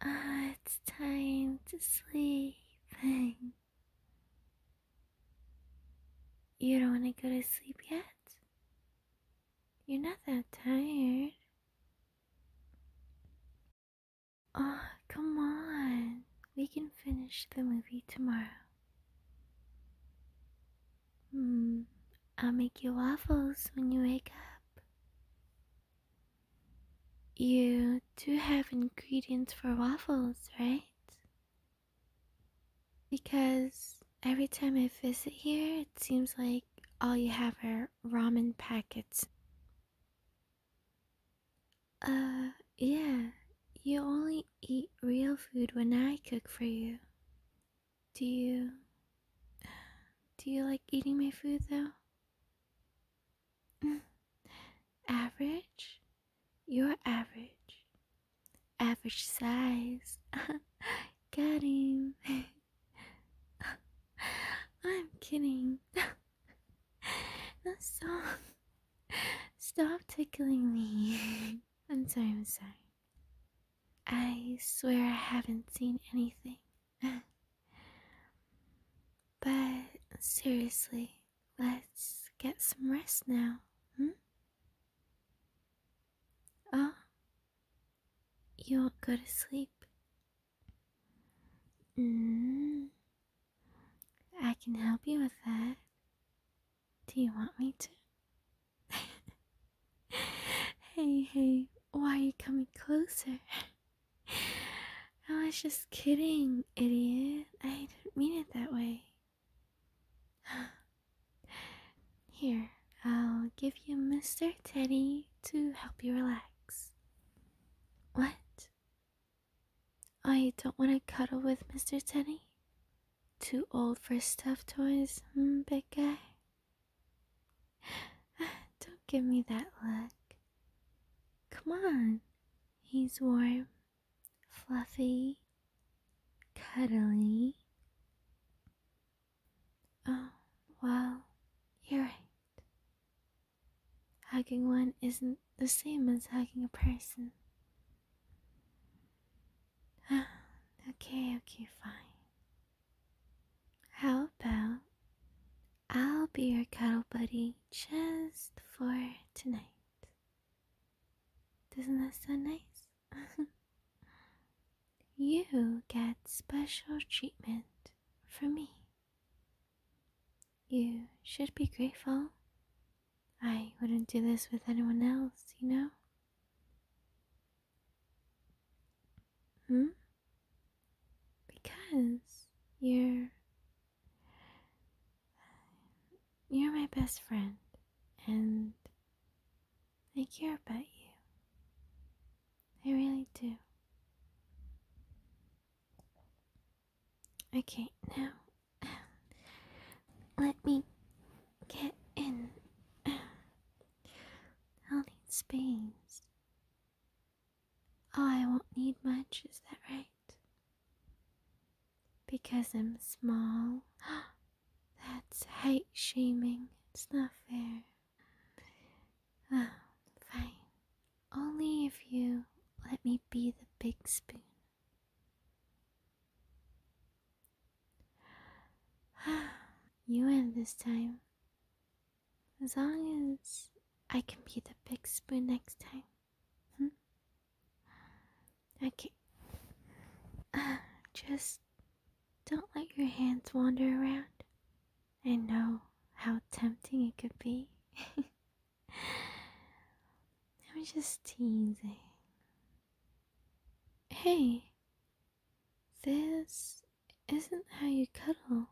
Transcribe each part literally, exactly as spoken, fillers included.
Ah, it's time to sleep. You don't want to go to sleep yet? You're not that tired. Oh, come on. We can finish the movie tomorrow. Hmm. I'll make you waffles when you wake up. You do have ingredients for waffles, right? Because every time I visit here, it seems like all you have are ramen packets. Uh, yeah. You only eat real food when I cook for you. Do you... Do you like eating my food, though? Average? You're average. Average size. Got him. I'm kidding. Stop. Stop tickling me. I'm sorry, I'm sorry. I swear I haven't seen anything. But seriously, let's get some rest now. Hmm? Oh, you won't go to sleep. Mm, I can help you with that. Do you want me to? Hey, hey, why are you coming closer? I was just kidding, idiot. I didn't mean it that way. Here, I'll give you Mister Teddy to help you relax. What? Oh, you don't want to cuddle with Mister Teddy? Too old for stuffed toys, hmm, big guy? Don't give me that look. Come on. He's warm, fluffy, cuddly. Oh, well, you're right. Hugging one isn't the same as hugging a person. Okay, okay, fine. How about I'll be your cuddle buddy just for tonight? Doesn't that sound nice? You get special treatment from me. You should be grateful. I wouldn't do this with anyone else, you know? Hmm? Because you're you're my best friend and I care about you. I really do. Okay, now let me get in. I'll need space. Oh, I won't need much, is that right? Because I'm small. That's height shaming. It's not fair. Oh, fine. Only if you let me be the big spoon. You win this time. As long as I can be the big spoon next time. Hmm? Okay. Uh, just don't let your hands wander around. I know how tempting it could be. I'm just teasing. Hey, this isn't how you cuddle.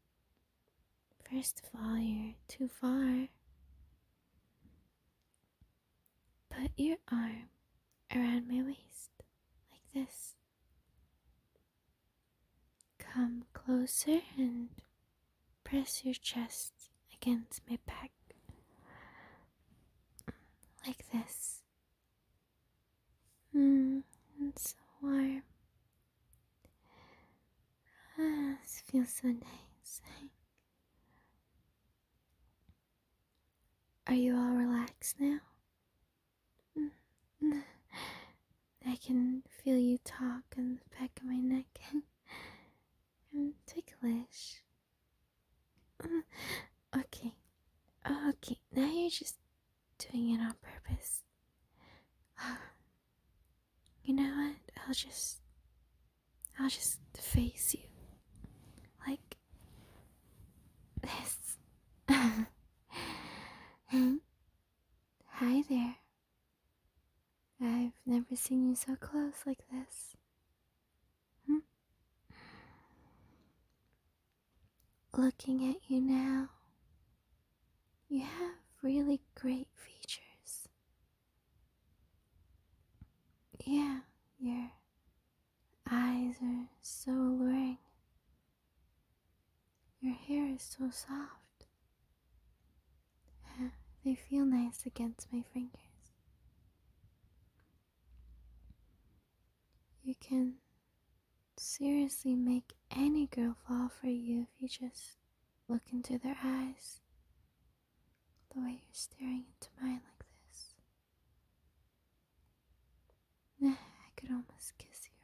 First of all, you're too far. Put your arm around my waist, like this. Come closer and press your chest against my back, like this. Mmm, it's so warm. Ah, this feels so nice. Are you all relaxed now? Mm, I can feel you talk on the back of my neck. I'm ticklish. Okay, okay, now you're just doing it on purpose. You know what? I'll just. I'll just face you. Like this. Hi there. I've never seen you so close like this. Hmm? Looking at you now, you have really great features. Yeah, your eyes are so alluring. Your hair is so soft. Uh, They feel nice against my fingers. You can seriously make any girl fall for you if you just look into their eyes the way you're staring into mine like this. Nah, I could almost kiss you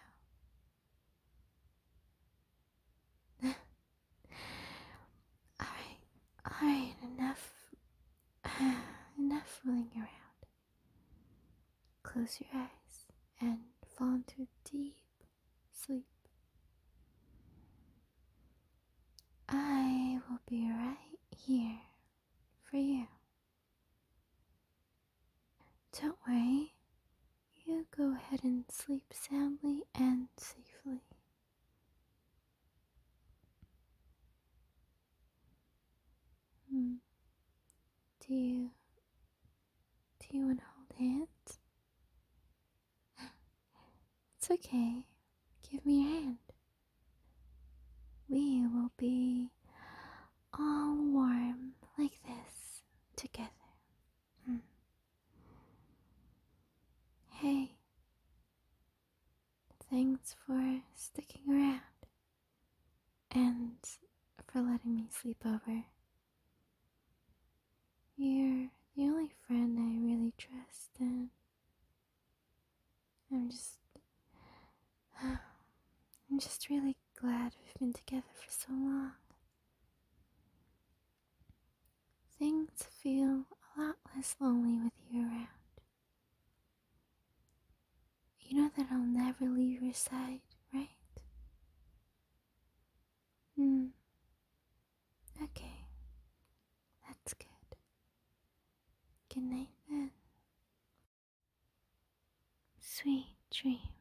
right now. Alright, alright, enough. Enough fooling around. Close your eyes and fall into deep sleep. I will be right here for you. Don't worry, you go ahead and sleep soundly and safely. Hmm. Do you do you want to hold hands? It's okay. Give me your hand. We will be all warm like this together. Hmm. Hey, thanks for sticking around and for letting me sleep over. You're the only friend I really trust, and I'm just. I'm just really glad we've been together for so long. Things feel a lot less lonely with you around. You know that I'll never leave your side, right? Hmm. Okay. That's good. Good night then. Sweet dreams.